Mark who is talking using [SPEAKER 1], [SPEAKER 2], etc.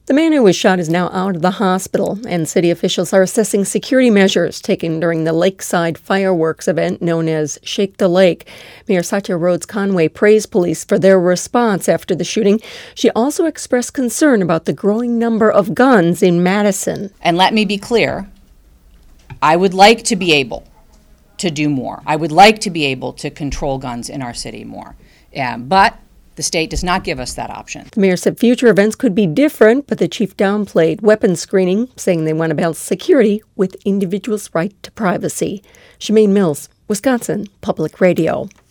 [SPEAKER 1] The man who was shot is now out of the hospital, and city officials are assessing security measures taken during the lakeside fireworks event known as Shake the Lake. Mayor Satya Rhodes Conway praised police for their response after the shooting. She also expressed concern about the growing number of guns in Madison.
[SPEAKER 2] And let me be clear, I would like to be able to do more. I would like to be able to control guns in our city more. But the state does not give us that option.
[SPEAKER 1] The mayor said future events could be different, but the chief downplayed weapons screening, saying they want to balance security with individuals' right to privacy. Shemaine Mills, Wisconsin Public Radio.